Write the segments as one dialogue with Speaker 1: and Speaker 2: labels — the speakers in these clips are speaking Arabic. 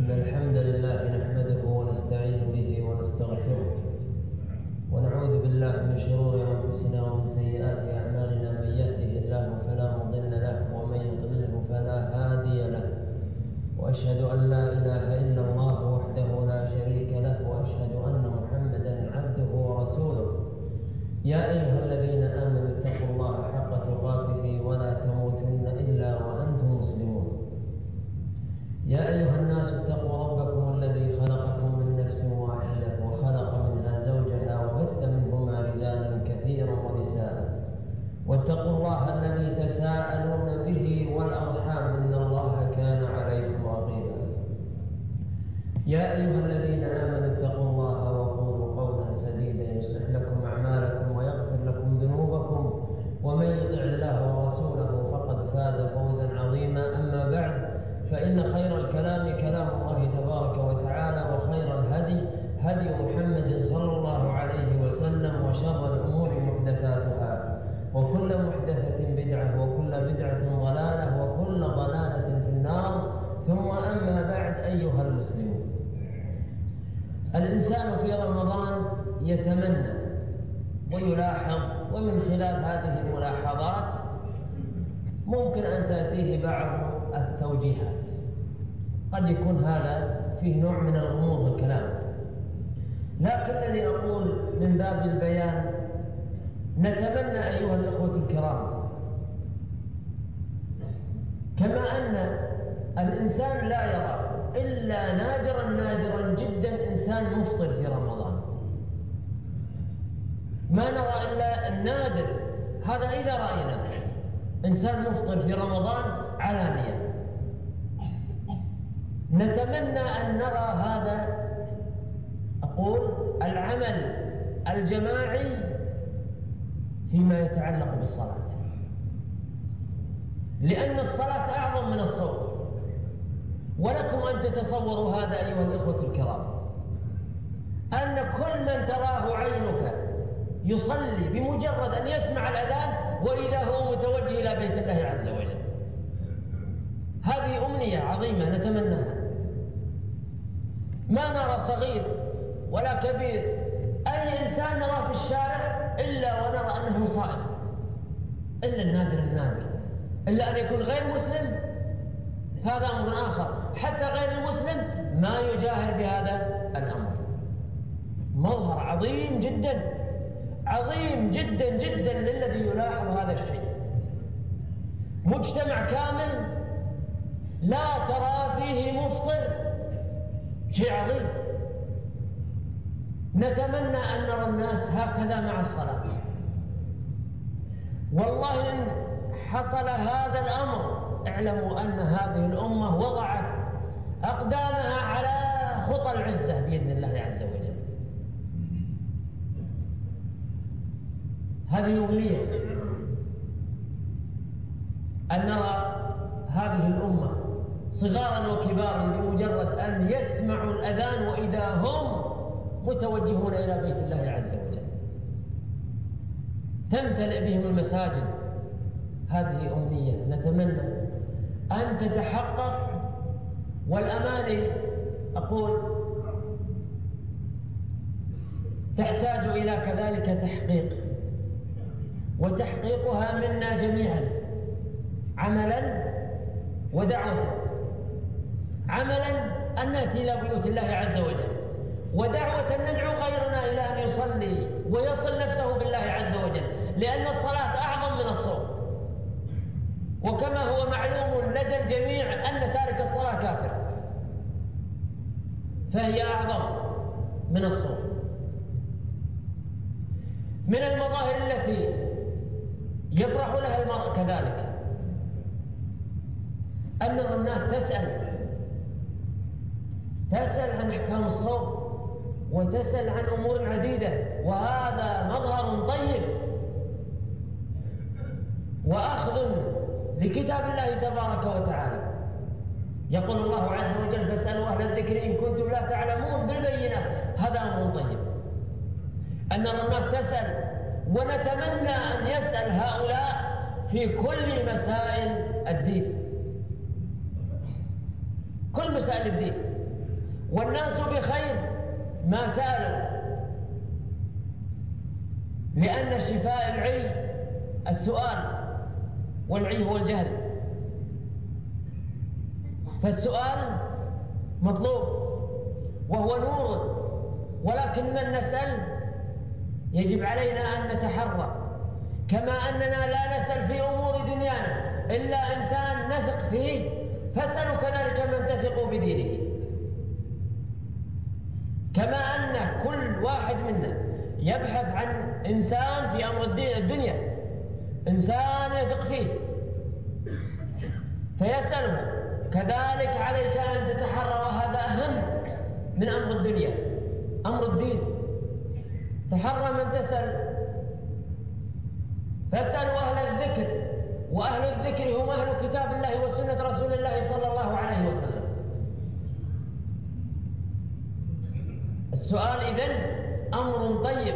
Speaker 1: إن الحمد لله نحمده ونستعين به ونستغفره ونعوذ بالله من شرور أنفسنا ومن سيئات أعمالنا. من يهده الله فلا مضل له ومن يضلله فلا هادي له، وأشهد أن لا إله إلا الله وحده لا شريك له، وأشهد أن محمدا عبده ورسوله. يا أيها الذين آمنوا اتقوا الله حق تقاته ولا تموتن إلا وأنتم مسلمون. يا أيها الناس اتقوا ربكم الذي خلقكم من نفس واحدة وخلق منها زوجها وبث منهما رجالا كثيرا ونساء، واتقوا الله الذي تساءلون به والأرحام إن الله كان عليكم رقيبا. يا أيها الذين آمنوا اتقوا الله وقولوا قولا سديدا يصلح لكم أعمالكم ويغفر لكم ذنوبكم، ومن يطع الله ورسوله فقد فاز فوزا عظيما. أما بعد، فإن خير الكلام كلام الله تبارك وتعالى، وخير الهدي هدي محمد صلى الله عليه وسلم، وشر الأمور محدثاتها، وكل محدثة بدعة، وكل بدعة ضلالة، وكل ضلالة في النار. ثم أما بعد، أيها المسلمون، الإنسان في رمضان يتمنى ويلاحظ، ومن خلال هذه الملاحظات ممكن أن تأتيه بعض التوجيهات. قد يكون هذا فيه نوع من الغموض الكلام، لكنني أقول من باب البيان، نتمنى أيها الإخوة الكرام، كما أن الإنسان لا يرى إلا نادرا جدا إنسان مفطر في رمضان، ما نرى إلا النادر هذا إذا رأينا إنسان مفطر في رمضان علانية. نتمنى أن نرى هذا، أقول العمل الجماعي فيما يتعلق بالصلاة، لأن الصلاة أعظم من الصوم. ولكم أن تتصوروا هذا أيها الإخوة الكرام، أن كل من تراه عينك يصلي بمجرد أن يسمع الأذان وإذا هو متوجه إلى بيت الله عز وجل. هذه أمنية عظيمة نتمناها. ما نرى صغير ولا كبير، أي إنسان نرى في الشارع إلا ونرى أنه صائم، إلا النادر، إلا أن يكون غير مسلم، هذا أمر آخر. حتى غير المسلم ما يجاهر بهذا الأمر. مظهر عظيم جدا للذي يلاحظ هذا الشيء. مجتمع كامل لا ترى فيه مفطر، شيء عظيم. نتمنى أن نرى الناس هكذا مع الصلاة. والله إن حصل هذا الأمر، اعلموا أن هذه الأمة وضعت أقدامها على خطى العزة بإذن الله عز وجل. هذه أمنية أن نرى هذه الأمة صغارا وكبارا بمجرد أن يسمعوا الأذان وإذا هم متوجهون إلى بيت الله عز وجل، تمتلئ بهم المساجد. هذه أمنية نتمنى أن تتحقق، والأماني أقول تحتاج إلى كذلك تحقيق، وتحقيقها منا جميعا عملا ودعوة. عملا أن نأتي إلى بيوت الله عز وجل، ودعوة أن ندعو غيرنا إلى أن يصلي ويصل نفسه بالله عز وجل، لأن الصلاة أعظم من الصوم. وكما هو معلوم لدى الجميع أن تارك الصلاة كافر، فهي أعظم من الصوم. من المظاهر التي يفرح لها المرء كذلك أن الناس تسأل عن أحكام الصوم، وتسأل عن أمور عديدة، وهذا مظهر طيب وأخذ لكتاب الله تبارك وتعالى. يقول الله عز وجل: فاسألوا أهل الذكر إن كنتم لا تعلمون، بالبينات. هذا أمر طيب أن الناس تسأل، ونتمنى أن يسأل هؤلاء في كل مسائل الدين، كل مسائل الدين. والناس بخير ما سألوا، لأن شفاء العي السؤال، والعي هو الجهل، فالسؤال مطلوب وهو نور، ولكن من نسأل يجب علينا أن نتحرى، كما أننا لا نسأل في أمور دنيانا إلا إنسان نثق فيه، فاسألوا كذلك من تثق بدينه. كما أن كل واحد منا يبحث عن إنسان في أمر الدنيا، إنسان يثق فيه فيسأله، كذلك عليك أن تتحرى، وهذا أهم من أمر الدنيا، أمر الدين. تحرى من تسأل، فاسألوا أهل الذكر، وأهل الذكر هم أهل كتاب الله وسنة رسول الله صلى الله عليه وسلم. السؤال إذن أمر طيب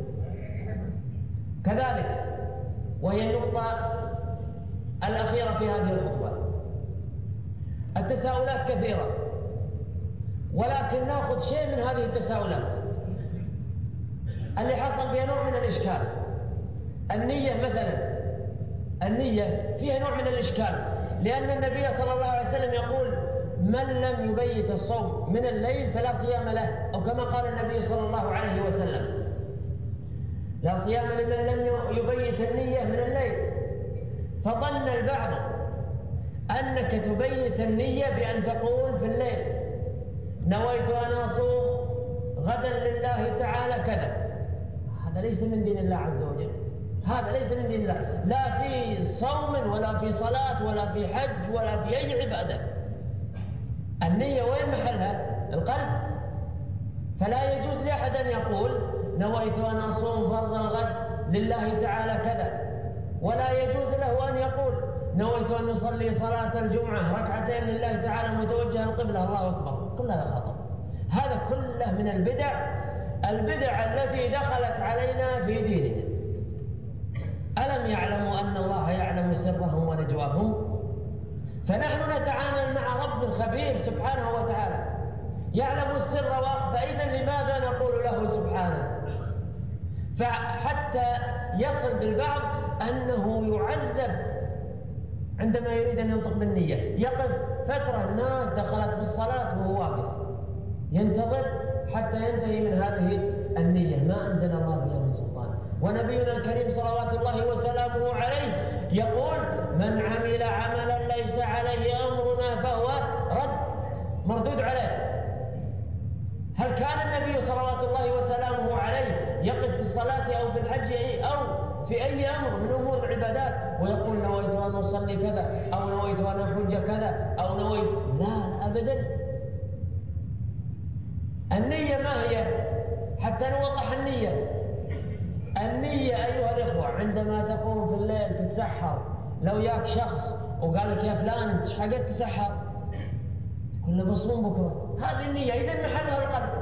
Speaker 1: كذلك، وهي النقطة الأخيرة في هذه الخطبة. التساؤلات كثيرة، ولكن نأخذ شيء من هذه التساؤلات اللي حصل فيها نوع من الإشكال. النية مثلا، النية فيها نوع من الإشكال، لأن النبي صلى الله عليه وسلم يقول: من لم يبيت الصوم من الليل فلا صيام له، أو كما قال النبي صلى الله عليه وسلم: لا صيام لمن لم يبيت النية من الليل. فظن البعض أنك تبيت النية بأن تقول في الليل: نويت أن أصوم غدا لله تعالى كذا. هذا ليس من دين الله عز وجل، هذا ليس من دين الله، لا في صوم ولا في صلاة ولا في حج ولا في أي عبادة. النية وين محلها؟ القلب. فلا يجوز لأحد أن يقول: نويت أن أصوم فرضا غد لله تعالى كذا، ولا يجوز له أن يقول: نويت أن نصلي صلاة الجمعة ركعتين لله تعالى متوجها القبلة، الله أكبر. كل هذا خطأ، هذا كله من البدع التي دخلت علينا في ديننا. ألم يعلموا أن الله يعلم سرهم ونجواهم؟ فنحن نتعامل مع رب خبير سبحانه وتعالى يعلم السر وأخفى، إذن لماذا نقول له سبحانه؟ فحتى يصل بالبعض أنه يعذب عندما يريد أن ينطق بالنية، يقف فترة، الناس دخلت في الصلاة وهو واقف ينتظر حتى ينتهي من هذه النية، ما أنزل الله بها من سلطان. ونبينا الكريم صلوات الله وسلامه عليه يقول: من عمل عملا ليس عليه أمرنا فهو رد، مردود عليه. هل كان النبي صلوات الله وسلامه عليه يقف في الصلاة أو في الحج أو في أي أمر من أمور العبادات ويقول: نويت أن أصلي كذا، أو نويت أن أحج كذا، أو نويت؟ لا أبدا. النية ما هي؟ حتى نوضح النية. النية أيها الإخوة عندما تقوم في الليل تتسحر، لو ياك شخص وقال لك: يا فلان أنت إيش حقت تسحر؟ تقول له: بصوم بكرة. هذه النية، إذن محلها القلب.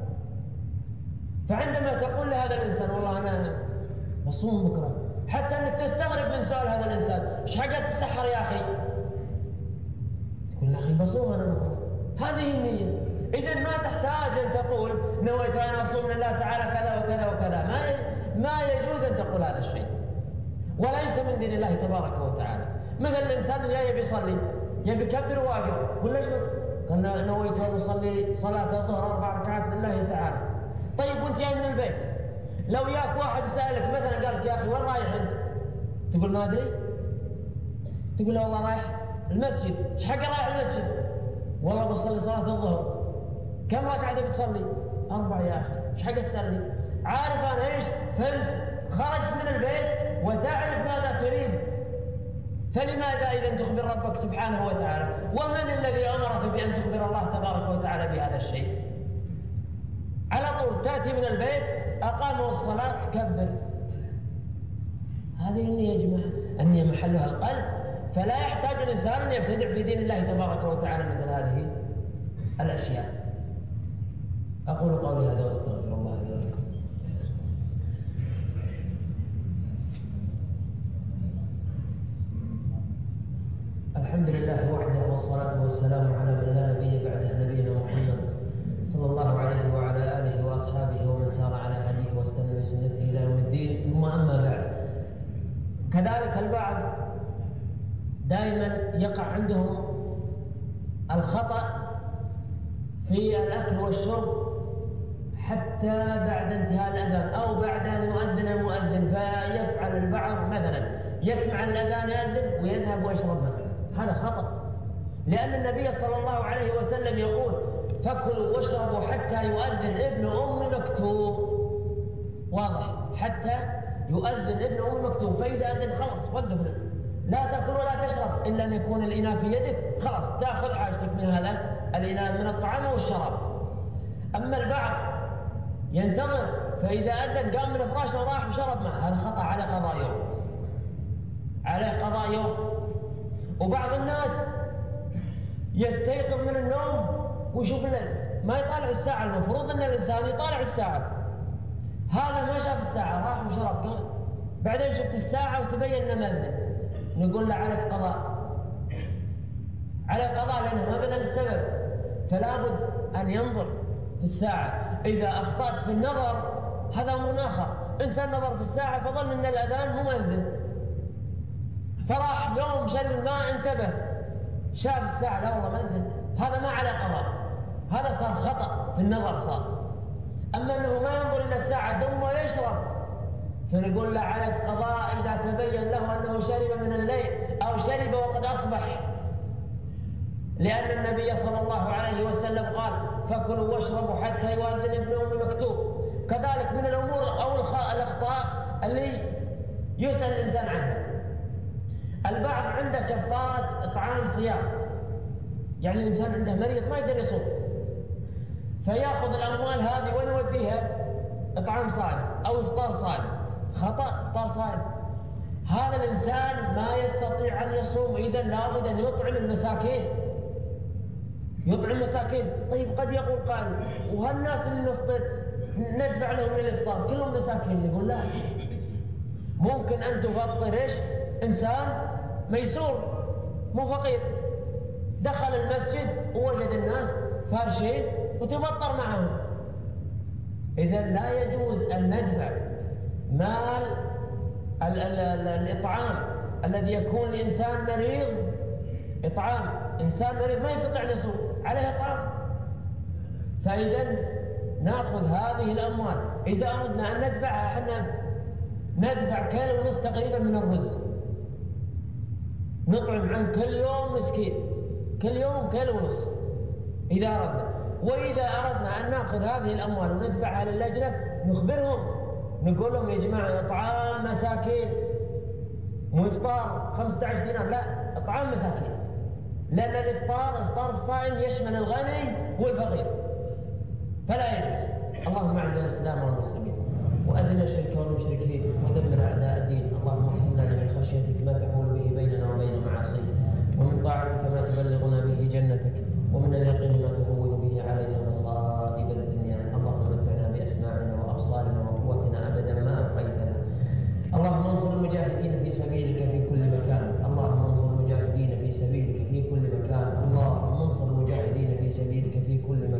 Speaker 1: فعندما تقول لهذا الإنسان: والله أنا بصوم بكرة، حتى أنك تستغرب من سؤال هذا الإنسان: إيش حقت تسحر يا أخي؟ تقول: يا أخي بصوم أنا بكرة. هذه النية. إذن ما تحتاج أن تقول: نويت أن أصوم لله تعالى كذا وكذا وكذا. ما يجوز أن تقول هذا الشيء، وليس من دين الله تبارك وتعالى. مثل الإنسان اللي يبي يصلي، يبي يكبر واقف، قل: ليش؟ قال: نويت أن أصلي صلاة الظهر 4 ركعات لله تعالى. طيب وأنت جاي من البيت، لو ياك واحد يسألك مثلا قال لك: يا أخي وين رايح أنت؟ تقول: ما أدري. تقول له: والله رايح المسجد. إيش حق رايح المسجد؟ والله بصلي صلاة الظهر. كم ركعة بتصلي؟ 4 يا أخي. إيش حق تسألني؟ عارف أنا إيش؟ فأنت خرجت من البيت وتعرف ماذا تريد، فلماذا إذا تخبر ربك سبحانه وتعالى؟ ومن الذي أمرك بأن تخبر الله تبارك وتعالى بهذا الشيء؟ على طول تأتي من البيت، أقاموا الصلاة، كبر. هذه النية يا جماعة، النية محلها القلب. فلا يحتاج الإنسان أن يبتدع في دين الله تبارك وتعالى مثل هذه الأشياء. أقول قولي هذا وأستغفر الله لي ولكم. الحمد لله وحده، والصلاة والسلام على من لا نبي بعده، نبينا محمد كذلك البعض دائما يقع عندهم الخطأ في الأكل والشرب حتى بعد انتهاء الأذان أو بعد أن يؤذن المؤذن، فيفعل البعض مثلا يسمع الأذان يؤذن ويذهب ويشرب ماء. هذا خطأ، لأن النبي صلى الله عليه وسلم يقول فكلوا واشربوا حتى يؤذن ابن أم مكتوم. واضح؟ حتى يؤذن ابن أم مكتوم، فإذا أذن خلاص وقف، لا تأكل ولا تشرب إلا أن يكون الإناء في يدك، خلاص تأخذ حاجتك من هذا الإناء من الطعام والشراب. أما البعض ينتظر فإذا أذن قام من فراشه وراح وشرب ماء، هذا خطأ، على قضاء يوم، عليه قضاء يوم. وبعض الناس يستيقظ من النوم ويشوف ما يطالع الساعة، المفروض أن الإنسان يطالع الساعة، هذا ما شاف الساعة راح وشرب، بعدين شفت الساعة وتبين أنه مأذن، نقول له عليك قضاء، عليك قضاء لأنه ما بذل السبب. فلا بد أن ينظر في الساعة. إذا أخطأت في النظر هذا أمر آخر، إنسان نظر في الساعة فظن أن الأذان مو مؤذن، فراح يوم شرب الماء انتبه شاف الساعة لا والله مأذن، هذا ما عليه قضاء، هذا صار خطأ في النظر صار. أما أنه ما ينظر إلى الساعة ثم يشرب فنقول له عليك قضاء إذا تبين له أنه شرب من الليل أو شرب وقد أصبح، لأن النبي صلى الله عليه وسلم قال فكلوا واشربوا حتى يؤذن ابن أم مكتوم. كذلك من الأمور أو الأخطاء اللي يسأل الإنسان عنها، البعض عنده كفارة إطعام صيام، يعني الإنسان عنده مريض ما يقدر يصوم فيأخذ الأموال هذه وين يوديها؟ إطعام صائم أو إفطار صائم. خطأ، إفطار صائم هذا الإنسان ما يستطيع أن يصوم، إذا لابد أن يطعم المساكين، يطعم مساكين. طيب قد يقول قائل وهالناس اللي نفطر ندفع لهم للإفطار كلهم مساكين، نقول لا، ممكن أن تفطر إيش؟ إنسان ميسور مو فقير دخل المسجد ووجد الناس فارشين وتفطر معهم. إذا لا يجوز أن ندفع مال الإطعام الذي يكون لإنسان مريض، إطعام إنسان مريض ما يستطيع أن يصوم عليه إطعام، فإذا نأخذ هذه الأموال. إذا أردنا أن ندفعها احنا ندفع كيلو ونص تقريبا من الرز، نطعم عن كل يوم مسكين، كل يوم كيلو ونص إذا أردنا. وإذا أردنا أن نأخذ هذه الأموال وندفعها للجنة نخبرهم نقول لهم يا جماعة إطعام مساكين، مو إفطار 15 دينار، لا، إطعام مساكين، لأن الإفطار إفطار الصائم يشمل الغني والفقير فلا يجوز. اللهم أعز الإسلام والمسلمين وأذل الشرك والمشركين ودمر أعداء الدين. اللهم اقسم لنا من خشيتك ما تحول به بيننا وبين معاصيك، ومن طاعتك ما تبلغنا به جنتك، ومن اليقين ما تهون به علينا مصائب الدنيا. اللهم متعنا بأسماعنا وأبصارنا وقوتنا أبدا ما أبقيتنا. اللهم انصر المجاهدين في سبيلك في كل مكان، اللهم انصر المجاهدين في سبيلك في كل مكان، اللهم انصر المجاهدين في سبيلك في كل مكان.